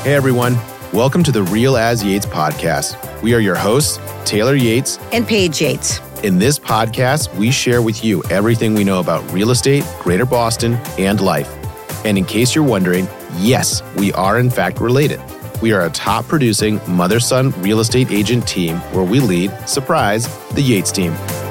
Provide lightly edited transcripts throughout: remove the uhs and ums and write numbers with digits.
Hey everyone, welcome to the Real As Yates podcast. We are your hosts, Taylor Yates and Paige Yates. In this podcast, we share with you everything we know about real estate, Greater Boston, and life. And in case you're wondering, yes, we are in fact related. We are a top producing mother-son real estate agent team where we lead, surprise, the Yates team.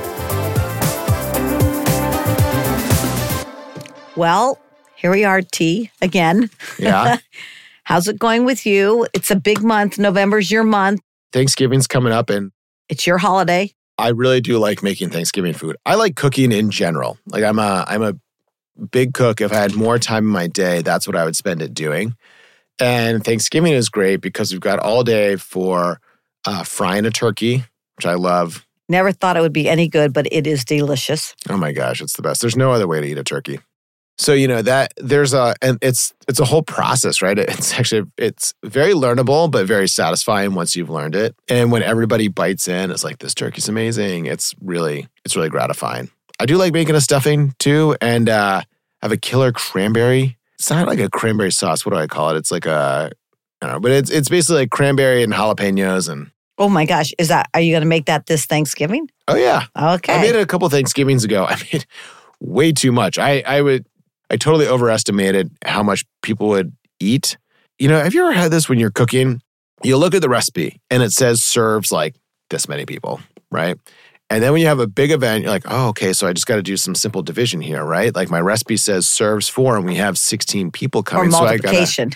Well, here we are, T, again. Yeah. How's it going with you? It's a big month. November's your month. Thanksgiving's coming up and It's your holiday. I really do like making Thanksgiving food. I like cooking in general. Like I'm a big cook. If I had more time in my day, that's what I would spend it doing. And Thanksgiving is great because we've got all day for frying a turkey, which I love. Never thought it would be any good, but it is delicious. Oh my gosh, it's the best. There's no other way to eat a turkey. So, that and it's a whole process, right? It's very learnable, but very satisfying once you've learned it. And when everybody bites in, it's like, this turkey's amazing. It's really gratifying. I do like making a stuffing too, and have a killer cranberry. It's not like a cranberry sauce. What do I call it? It's like I don't know, but it's basically like cranberry and jalapenos and. Oh my gosh, are you going to make that this Thanksgiving? Oh yeah. Okay. I made it a couple Thanksgivings ago. I made way too much. I totally overestimated how much people would eat. Have you ever had this when you're cooking? You look at the recipe and it says serves like this many people, right? And then when you have a big event, you're like, oh, okay, so I just got to do some simple division here, right? Like my recipe says serves 4 and we have 16 people coming. Or multiplication.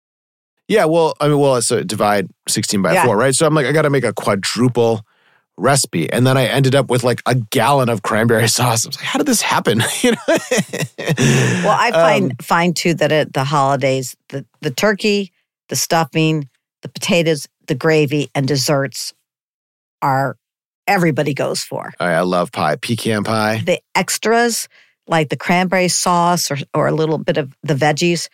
So divide 16 by 4, right? So I'm like, I got to make a quadruple recipe. And then I ended up with like a gallon of cranberry sauce. I was like, how did this happen? Well, I find too that at the holidays, the turkey, the stuffing, the potatoes, the gravy, and desserts are everybody goes for. I love pie, pecan pie. The extras, like the cranberry sauce or a little bit of the veggies,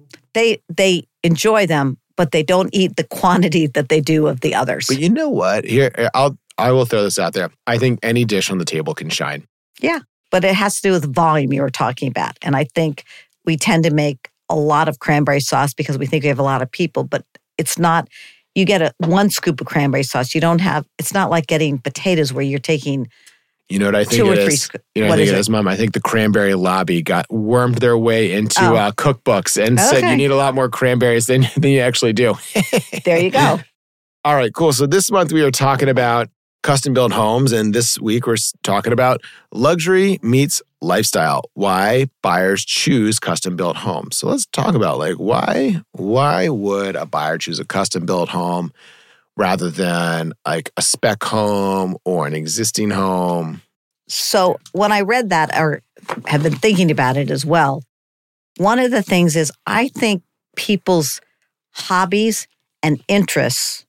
they enjoy them, but they don't eat the quantity that they do of the others. But you know what? Here, I will throw this out there. I think any dish on the table can shine. Yeah, but it has to do with volume you were talking about. And I think we tend to make a lot of cranberry sauce because we think we have a lot of people, but it's not, you get one scoop of cranberry sauce. It's not like getting potatoes where you're taking You know what I think it is? You know what I think it is, Mom? I think the cranberry lobby got wormed their way into cookbooks and said you need a lot more cranberries than you actually do. There you go. All right, cool. So this month we are talking about custom-built homes, and this week we're talking about luxury meets lifestyle, why buyers choose custom-built homes. So let's talk about why would a buyer choose a custom-built home rather than like a spec home or an existing home? So when I read that or have been thinking about it as well, one of the things is I think people's hobbies and interests,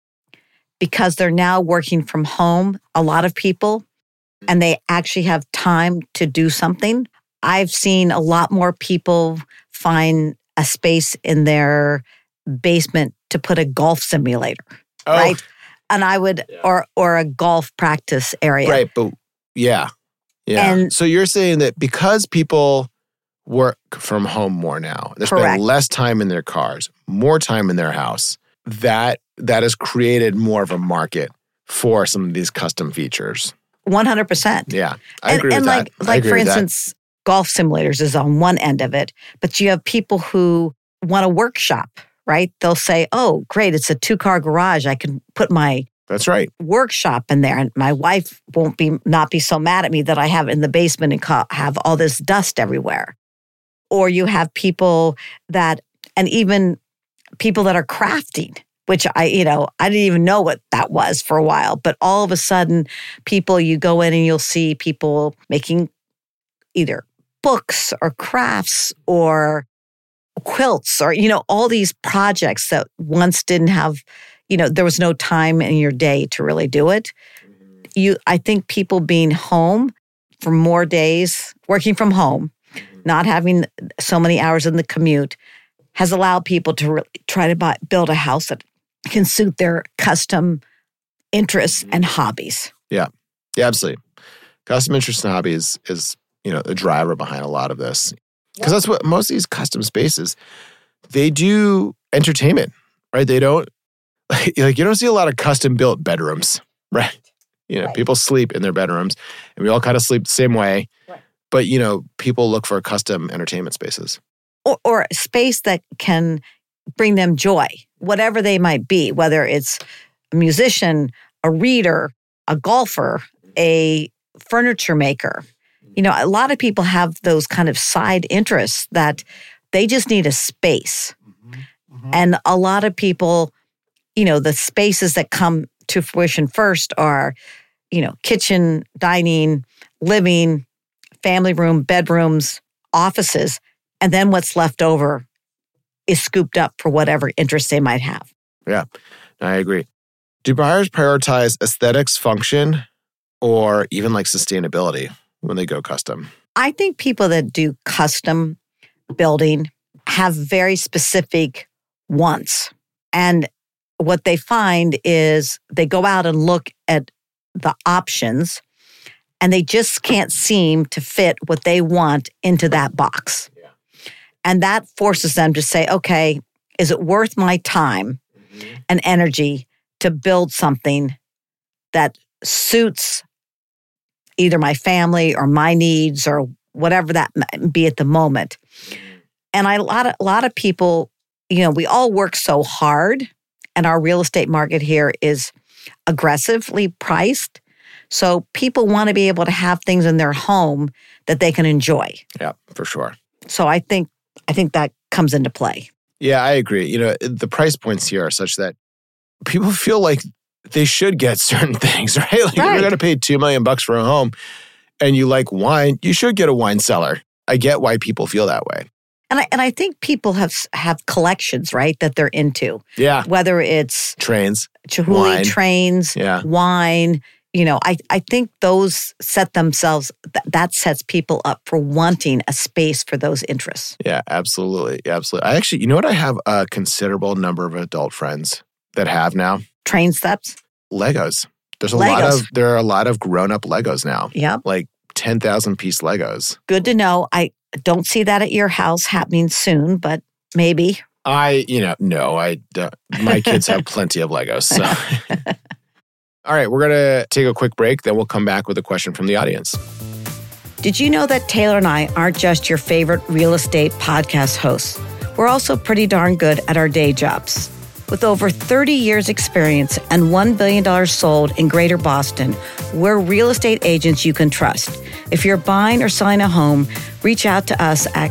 because they're now working from home, a lot of people, and they actually have time to do something. I've seen a lot more people find a space in their basement to put a golf simulator, right? And I would, or a golf practice area. Right, but yeah. And so you're saying that because people work from home more now, they're spending less time in their cars, more time in their house, that has created more of a market for some of these custom features. 100%. Yeah, I agree with that. Like for instance, golf simulators is on one end of it, but you have people who want a workshop, right? They'll say, oh, great, it's a 2-car garage. I can put my workshop in there, and my wife won't not be so mad at me that I have it in the basement and have all this dust everywhere. Or you have people and even people that are crafting, which I didn't even know what that was for a while. But all of a sudden, you go in and you'll see people making either books or crafts or quilts or, all these projects that once didn't have, there was no time in your day to really do it. I think people being home for more days, working from home, not having so many hours in the commute, has allowed people to really try to build a house that can suit their custom interests and hobbies. Yeah, absolutely. Custom interests and hobbies is the driver behind a lot of this. Because that's what most of these custom spaces, they do entertainment. right? They don't, you don't see a lot of custom built bedrooms, right? People sleep in their bedrooms and we all kind of sleep the same way. Right. But, people look for custom entertainment spaces. Or a space that can bring them joy, whatever they might be, whether it's a musician, a reader, a golfer, a furniture maker. A lot of people have those kind of side interests that they just need a space. Mm-hmm. And a lot of people, the spaces that come to fruition first are, kitchen, dining, living, family room, bedrooms, offices. And then what's left over is scooped up for whatever interest they might have. Yeah, I agree. Do buyers prioritize aesthetics, function, or even like sustainability when they go custom? I think people that do custom building have very specific wants. And what they find is they go out and look at the options and they just can't seem to fit what they want into that box. Yeah. And that forces them to say, okay, is it worth my time and energy to build something that suits either my family or my needs or whatever that might be at the moment? And a lot of people, we all work so hard, and our real estate market here is aggressively priced. So people want to be able to have things in their home that they can enjoy. Yeah, for sure. So I think that comes into play. Yeah, I agree. The price points here are such that people feel like they should get certain things, right? Like if you're going to pay $2 million for a home and you like wine, you should get a wine cellar. I get why people feel that way. And I think people have collections, right, that they're into. Yeah. Whether it's trains, Chihuly wine. Trains, wine. I think those set themselves, that sets people up for wanting a space for those interests. Yeah, absolutely. Absolutely. I actually, what I have a considerable number of adult friends that have now? Train steps? Legos. There are a lot of grown-up Legos now. Yeah. Like 10,000 piece Legos. Good to know. I don't see that at your house happening soon, but maybe. My kids have plenty of Legos. So. All right, we're going to take a quick break. Then we'll come back with a question from the audience. Did you know that Taylor and I aren't just your favorite real estate podcast hosts? We're also pretty darn good at our day jobs. With over 30 years experience and $1 billion sold in Greater Boston, we're real estate agents you can trust. If you're buying or selling a home, reach out to us at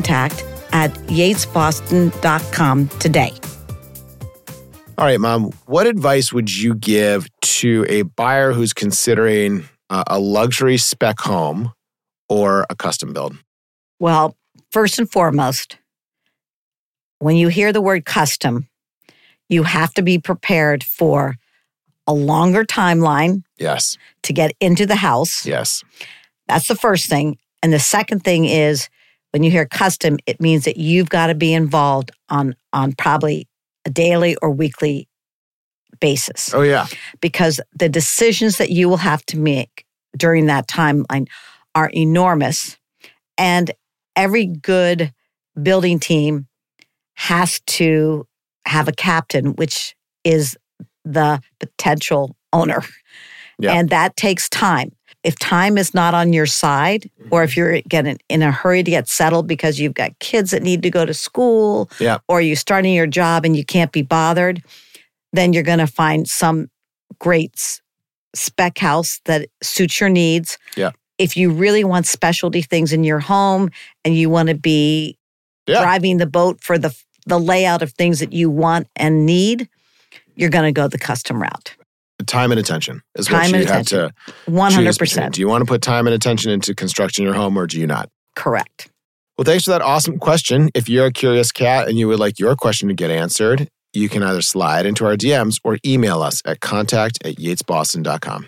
contact@yatesboston.com today. All right, Mom, what advice would you give to a buyer who's considering a luxury spec home or a custom build? Well, first and foremost, when you hear the word custom, you have to be prepared for a longer timeline. Yes. To get into the house. Yes. That's the first thing. And the second thing is when you hear custom, it means that you've got to be involved on probably a daily or weekly basis. Oh, yeah. Because the decisions that you will have to make during that timeline are enormous. And every good building team has to have a captain, which is the potential owner. Yeah. And that takes time. If time is not on your side, or if you're getting in a hurry to get settled because you've got kids that need to go to school, or you're starting your job and you can't be bothered, then you're going to find some great spec house that suits your needs. Yeah. If you really want specialty things in your home and you want to be driving the boat for the layout of things that you want and need, you're going to go the custom route. Time and attention is what you have to 100%. Do you want to put time and attention into constructing your home or do you not? Correct. Well, thanks for that awesome question. If you're a curious cat and you would like your question to get answered, you can either slide into our DMs or email us at contact@yatesboston.com.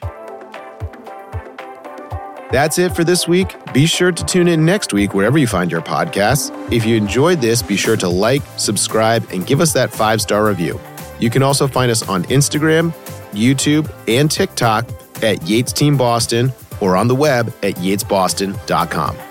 That's it for this week. Be sure to tune in next week wherever you find your podcasts. If you enjoyed this, be sure to like, subscribe, and give us that 5-star review. You can also find us on Instagram, YouTube, and TikTok at Yates Team Boston or on the web at yatesboston.com.